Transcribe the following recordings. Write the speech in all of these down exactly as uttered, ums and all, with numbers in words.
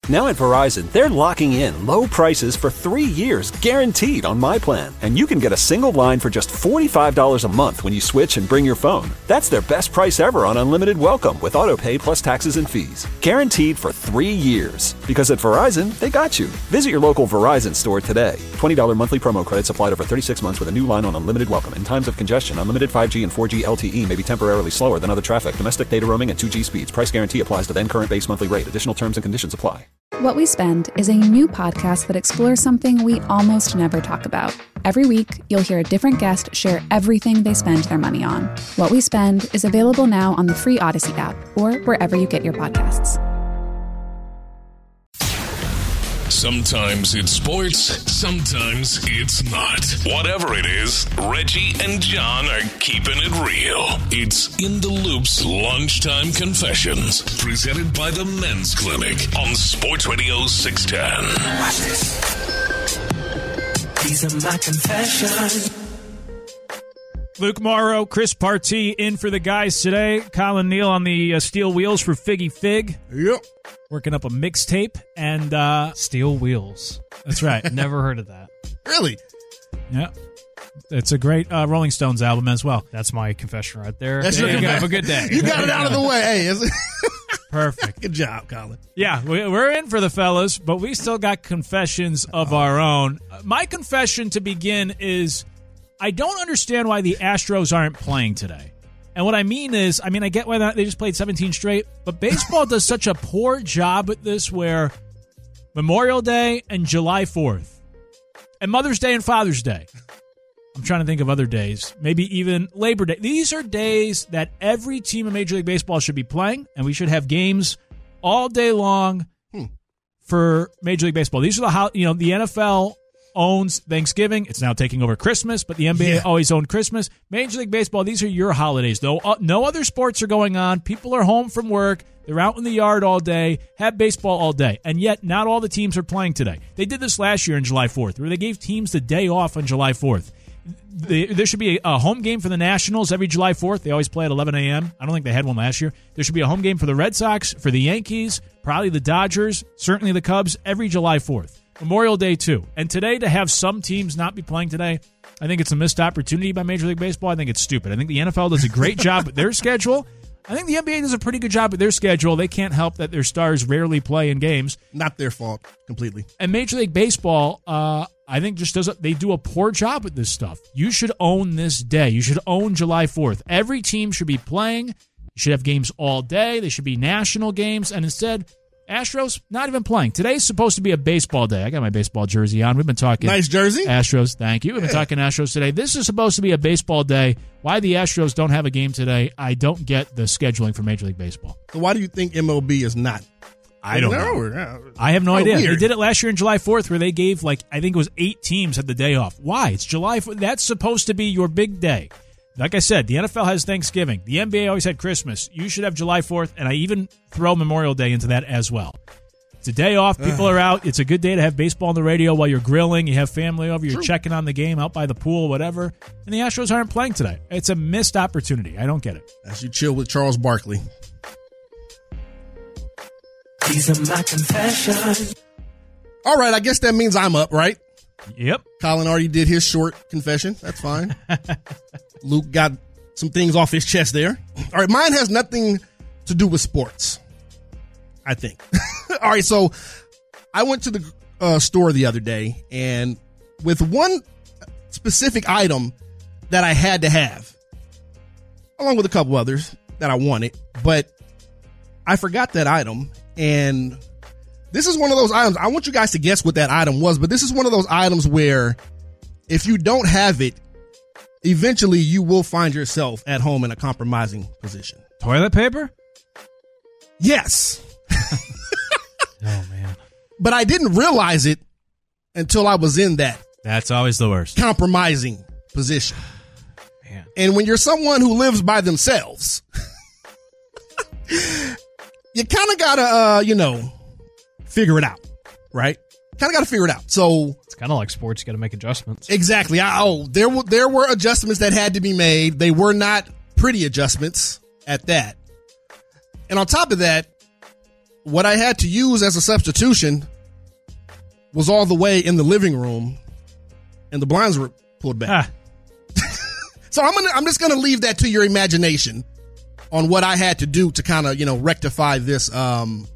Now at Verizon, they're locking in low prices for three years, guaranteed on My Plan. And you can get a single line for just forty-five dollars a month when you switch and bring your phone. That's their best price ever on unlimited welcome with auto pay plus taxes and fees. Guaranteed for three years. Because at Verizon, they got you. Visit your local Verizon store today. twenty dollars monthly promo credits applied over thirty-six months with a new line on unlimited welcome. In times of congestion, unlimited five G and four G L T E may be temporarily slower than other traffic. Domestic data roaming at two G speeds. Price guarantee applies to then current base monthly rate. Additional terms and conditions apply. What We Spend is a new podcast that explores something we almost never talk about. Every week, you'll hear a different guest share everything they spend their money on. What We Spend is available now on the free Odyssey app or wherever you get your podcasts. Sometimes it's sports, sometimes it's not. Whatever it is, Reggie and John are keeping it real. It's In the Loop's Lunchtime Confessions, presented by the Men's Clinic on Sports Radio six ten. Watch this. These are my confessions. Luke Morrow, Chris Partee in for the guys today. Colin Neal on the uh, steel wheels for Figgy Fig. Yep. Working up a mixtape and uh, Steel Wheels. That's right. Never heard of that. Really? Yeah. It's a great uh, Rolling Stones album as well. That's my confession right there. That's There your you go. confession. Have a good day. You got it out of the way. Hey, is it- Perfect. Good job, Colin. Yeah, we- we're in for the fellas, but we still got confessions of our own. My confession to begin is I don't understand why the Astros aren't playing today. And what I mean is, I mean, I get why they just played seventeen straight, but baseball does such a poor job at this where Memorial Day and July fourth and Mother's Day and Father's Day. I'm trying to think of other days. Maybe even Labor Day. These are days that every team in Major League Baseball should be playing, and we should have games all day long hmm. for Major League Baseball. These are the how you know the N F L owns Thanksgiving. It's now taking over Christmas, but the N B A yeah. always owned Christmas. Major League Baseball, these are your holidays. Though uh, no other sports are going on. People are home from work. They're out in the yard all day, have baseball all day. And yet, not all the teams are playing today. They did this last year on July fourth, where they gave teams the day off on July fourth. They, there should be a, a home game for the Nationals every July fourth. They always play at eleven a.m. I don't think they had one last year. There should be a home game for the Red Sox, for the Yankees, probably the Dodgers, certainly the Cubs, every July fourth. Memorial Day, too. And today, to have some teams not be playing today, I think it's a missed opportunity by Major League Baseball. I think it's stupid. I think the N F L does a great job with their schedule. I think the N B A does a pretty good job with their schedule. They can't help that their stars rarely play in games. Not their fault, completely. And Major League Baseball, uh, I think just does a, they do a poor job with this stuff. You should own this day. You should own July fourth. Every team should be playing. You should have games all day. They should be national games. And instead, Astros not even playing. Today's supposed to be a baseball day. I got my baseball jersey on. We've been talking nice jersey. Astros. Thank you. We've been yeah. talking Astros today. This is supposed to be a baseball day. Why the Astros don't have a game today, I don't get the scheduling for Major League Baseball. So why do you think M L B is not? I don't know. know. I have no oh, idea. Weird. They did it last year on July fourth where they gave, like, I think it was eight teams had the day off. Why? It's July fourth. That's supposed to be your big day. Like I said, the N F L has Thanksgiving. The N B A always had Christmas. You should have July fourth, and I even throw Memorial Day into that as well. It's a day off. People are out. It's a good day to have baseball on the radio while you're grilling. You have family over. You're True. checking on the game out by the pool, whatever. And the Astros aren't playing today. It's a missed opportunity. I don't get it. As you chill with Charles Barkley. These are my confessions. All right, I guess that means I'm up, right? Yep. Colin already did his short confession. That's fine. Luke got some things off his chest there. All right, mine has nothing to do with sports, I think. All right, so I went to the uh, store the other day, and with one specific item that I had to have, along with a couple others that I wanted, but I forgot that item, and this is one of those items. I want you guys to guess what that item was, but this is one of those items where if you don't have it, eventually you will find yourself at home in a compromising position. Toilet paper? Yes. Oh, man. But I didn't realize it until I was in that. That's always the worst. Compromising position. Man. And when you're someone who lives by themselves, you kind of got to, uh, you know, figure it out, right? Kind of got to figure it out. So it's kind of like sports. You got to make adjustments. Exactly. I, oh, there were, there were adjustments that had to be made. They were not pretty adjustments at that. And on top of that, what I had to use as a substitution was all the way in the living room, and the blinds were pulled back. Ah, So I'm gonna, I'm just going to leave that to your imagination on what I had to do to kind of, you know, rectify this, um,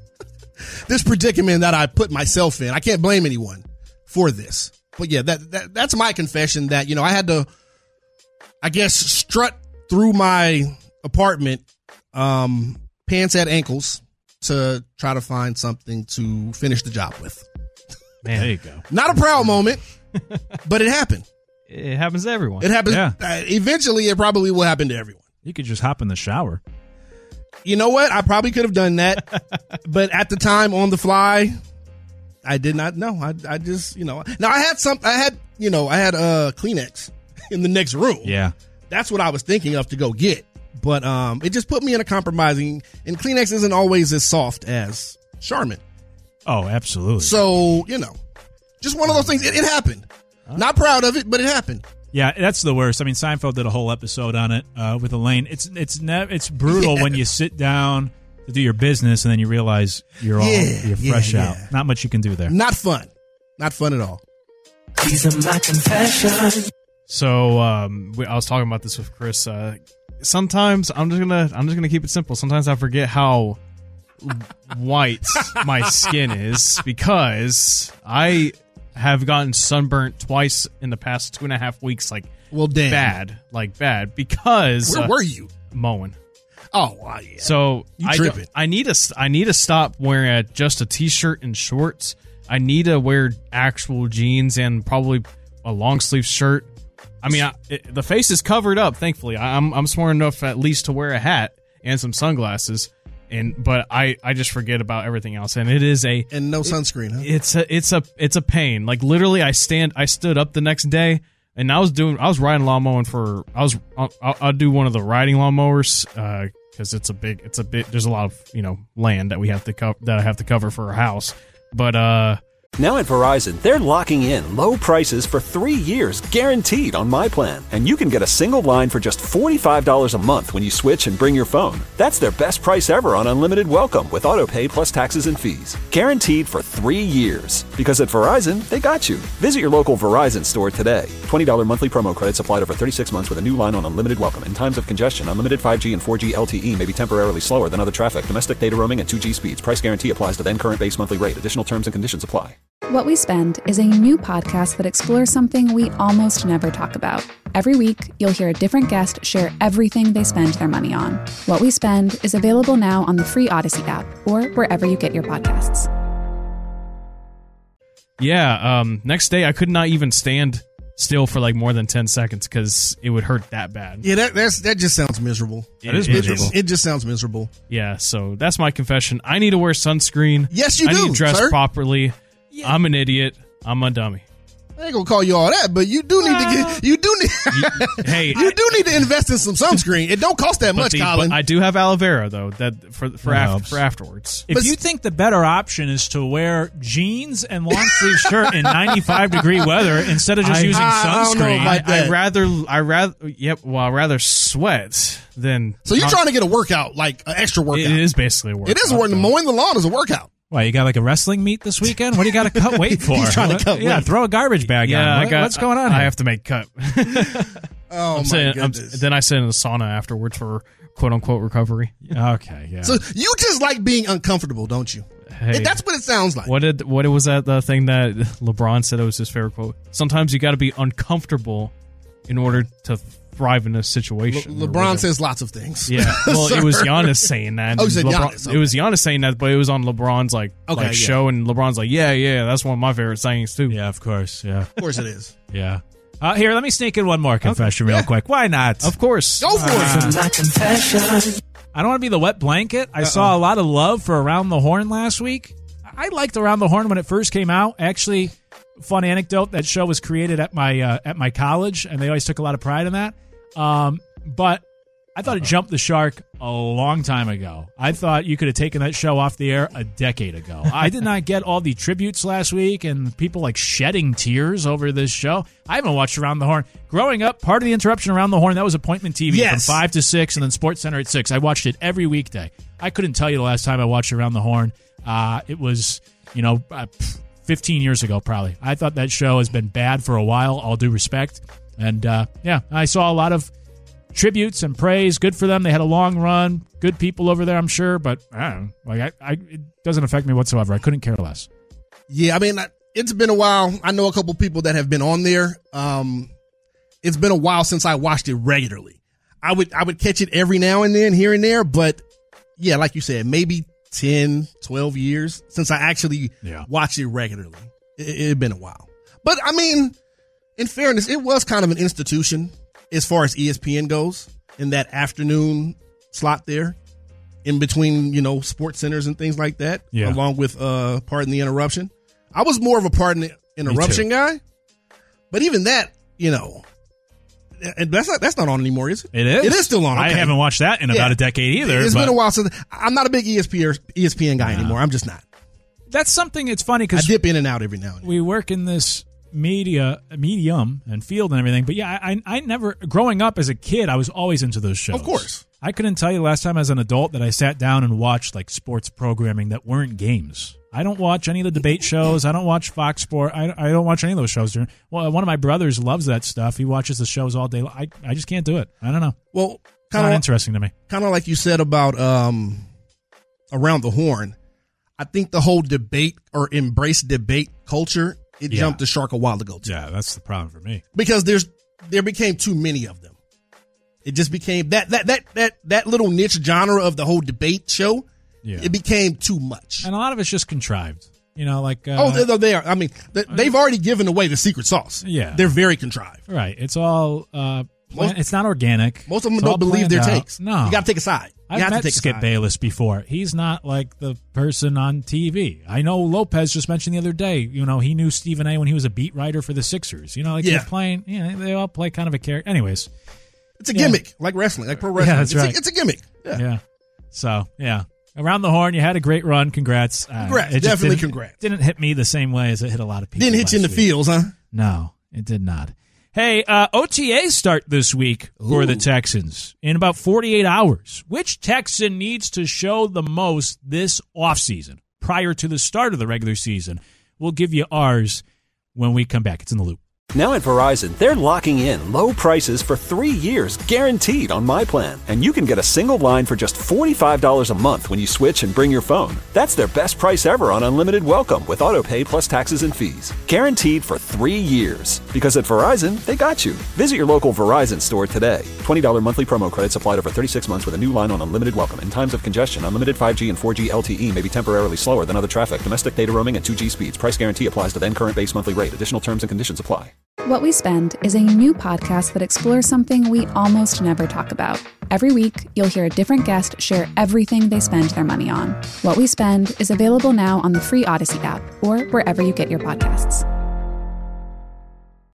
this predicament that I put myself in. I can't blame anyone for this. But yeah, that, that that's my confession that, you know, I had to, I guess, strut through my apartment, um, pants at ankles to try to find something to finish the job with. man, there you go. Not a proud moment, but it happened. It happens to everyone. It happens. Yeah. Uh, eventually, it probably will happen to everyone. You could just hop in the shower. You know what? I probably could have done that, but at the time, on the fly, I did not know. I, I just, you know, now I had some, I had, you know, I had uh Kleenex in the next room. Yeah. That's what I was thinking of to go get, but um, it just put me in a compromising. And Kleenex isn't always as soft as Charmin, Oh, absolutely. so you know, just one of those things. It, it happened. Not proud of it, but it happened. Yeah, that's the worst. I mean, Seinfeld did a whole episode on it uh, with Elaine. It's it's ne- it's brutal Yeah. when you sit down to do your business and then you realize you're all Yeah, you're yeah, fresh yeah. out. Not much you can do there. Not fun. Not fun at all. These are my confessions. So um, we, I was talking about this with Chris. Uh, sometimes I'm just gonna I'm just gonna keep it simple. Sometimes I forget how white my skin is because I have gotten sunburnt twice in the past two and a half weeks. Like Well, damn. bad, like bad because Where uh, were you? mowing. Oh, wow, yeah. So You I, tripping. don't- I need to I need to stop wearing a, just a t-shirt and shorts. I need to wear actual jeans and probably a long sleeve shirt. I mean, I, it, the face is covered up. Thankfully, I, I'm I'm smart enough at least to wear a hat and some sunglasses. And but I, I just forget about everything else. And it is a And no sunscreen, huh? it's a it's a it's a pain. Like literally, I stand I stood up the next day. And I was doing, I was riding lawn mowing for, I was, I'll, I'll do one of the riding lawn mowers, uh, cause it's a big, it's a bit, there's a lot of, you know, land that we have to cover, that I have to cover for a house. But, uh, Now at Verizon, they're locking in low prices for three years, guaranteed on My Plan. And you can get a single line for just forty-five dollars a month when you switch and bring your phone. That's their best price ever on unlimited welcome with auto pay plus taxes and fees. Guaranteed for three years. Because at Verizon, they got you. Visit your local Verizon store today. twenty dollars monthly promo credits applied over thirty-six months with a new line on unlimited welcome. In times of congestion, unlimited five G and four G L T E may be temporarily slower than other traffic. Domestic data roaming and two G speeds. Price guarantee applies to then current base monthly rate. Additional terms and conditions apply. What We Spend is a new podcast that explores something we almost never talk about. Every week, you'll hear a different guest share everything they spend their money on. What We Spend is available now on the free Odyssey app or wherever you get your podcasts. yeah, um, next day I could not even stand still for like more than ten seconds because it would hurt that bad. Yeah, that that's, that just sounds miserable. It is It- miserable. It, it just sounds miserable. Yeah, so that's my confession. I need to wear sunscreen. Yes, you I do, need to dress sir. properly. I'm an idiot. I'm a dummy. I ain't gonna call you all that, but you do need to get, you do need, Hey, you do need to invest in some sunscreen. It don't cost that but much, the- Colin. but I do have aloe vera though. That for for, That af- helps. for afterwards. If But- you think the better option is to wear jeans and long sleeve shirt in ninety-five degree weather instead of just I- using I don't know sunscreen, about that. I rather I rather yep. Well, I rather sweat than. so you're trying to get a workout, like an extra workout. It is basically a workout. It is a workout. Mowing the lawn is a workout. why you got like a wrestling meet this weekend? What do you got to cut weight for? He's trying to What- cut Yeah, weight. throw a garbage bag Yeah, on. I What- got, what's going on I here? have to make cut. Oh I'm my saying, I'm, goodness. then I sit in the sauna afterwards for quote unquote recovery. Okay, yeah. So you just like being uncomfortable, don't you? Hey, That's what it sounds like. what did what was that the thing that LeBron said? It was his favorite quote. Sometimes you got to be uncomfortable in order to thrive in a Le- situation. or LeBron whatever. says lots of things. Yeah, well, it was Sir. Giannis saying that. Oh, you said LeBron- Giannis, It was Giannis saying that, but it was on LeBron's like, Okay, like yeah. show, and LeBron's like, yeah, yeah, that's one of my favorite sayings too. yeah, of course. Yeah, Of course it is. yeah. Uh, here, let me sneak in one more confession real Yeah. quick. Why not? Of course. Go for it. My confessions. I don't want to be the wet blanket. I saw a lot of love for Around the Horn last week. I liked Around the Horn when it first came out. Actually, fun anecdote, that show was created at my uh, at my college, and they always took a lot of pride in that. Um, but I thought it jumped the shark a long time ago. I thought you could have taken that show off the air a decade ago. I did not get all the tributes last week and people like shedding tears over this show. I haven't watched Around the Horn. Growing up, part of the interruption Around the Horn, that was appointment T V Yes. from five to six and then Sports Center at six. I watched it every weekday. I couldn't tell you the last time I watched Around the Horn. Uh, it was, you know, uh, fifteen years ago probably. I thought that show has been bad for a while, all due respect. And, uh, yeah, I saw a lot of tributes and praise. Good for them. They had a long run. Good people over there, I'm sure. But, I don't know. Like, I, I, it doesn't affect me whatsoever. I couldn't care less. Yeah, I mean, it's been a while. I know a couple people that have been on there. Um, it's been a while since I watched it regularly. I would I would catch it every now and then, here and there, but yeah, like you said, maybe ten, twelve years since I actually yeah. watched it regularly. It, it had been a while. But I mean, in fairness, it was kind of an institution as far as E S P N goes in that afternoon slot there in between, you know, sports centers and things like that, yeah. along with uh, Pardon the Interruption. I was more of a Pardon the Interruption guy, but even that, you know, and that's not that's not on anymore, is it? It is. It is still on. Okay. I haven't watched that in yeah. about a decade either. It's but been a while since. I'm not a big E S P N, E S P N guy no. anymore. I'm just not. That's something. It's funny I because dip in and out every now and then. We work in this media, medium, and field and everything. But yeah, I, I never. Growing up as a kid, I was always into those shows. Of course. I couldn't tell you the last time as an adult that I sat down and watched like sports programming that weren't games. I don't watch any of the debate shows. I don't watch Fox Sport. I, I don't watch any of those shows. Well, one of my brothers loves that stuff. He watches the shows all day. I, I just can't do it. I don't know. Well, kind of interesting to me. Kind of like you said about um, Around the Horn. I think the whole debate or embrace debate culture, it Yeah. jumped the shark a while ago too. Yeah, that's the problem for me. Because there's there became too many of them. It just became that that that that that little niche genre of the whole debate show. Yeah. It became too much. And a lot of it's just contrived. You know, like uh, oh, they, they are. I mean, they, they've already given away the secret sauce. Yeah, they're very contrived. Right. It's all. Uh, plan- Most- it's not organic. Most of them It's all don't believe their planned out. takes. No, you got to take a side. You I've have met to take Skip a side. Bayless before. He's not like the person on T V. I know Lopez just mentioned the other day. You know, he knew Stephen A. when he was a beat writer for the Sixers. You know, like Yeah. they're playing. You know, they all play kind of a character. Anyways, It's a Yeah. gimmick, like wrestling, like pro wrestling. Yeah, that's it's, right. a, it's a gimmick. Yeah. yeah. So yeah. Around the Horn, you had a great run. Congrats. Uh, Congrats. it just Definitely didn't- congrats. Didn't hit me the same way as it hit a lot of people. Didn't hit you in the last week. feels, huh? No, it did not. Hey, uh, O T As start this week for Ooh. the Texans in about forty-eight hours. Which Texan needs to show the most this offseason prior to the start of the regular season? We'll give you ours when we come back. It's in the loop. Now at Verizon, they're locking in low prices for three years guaranteed on my plan. And you can get a single line for just forty-five dollars a month when you switch and bring your phone. That's their best price ever on unlimited welcome with auto pay plus taxes and fees. Guaranteed for three years. Because at Verizon, they got you. Visit your local Verizon store today. twenty dollars monthly promo credits applied over thirty-six months with a new line on unlimited welcome. In times of congestion, unlimited five G and four G L T E may be temporarily slower than other traffic. Domestic data roaming at two G speeds. Price guarantee applies to then current base monthly rate. Additional terms and conditions apply. What We Spend is a new podcast that explores something we almost never talk about. Every week, you'll hear a different guest share everything they spend their money on. What We Spend is available now on the free Odyssey app or wherever you get your podcasts.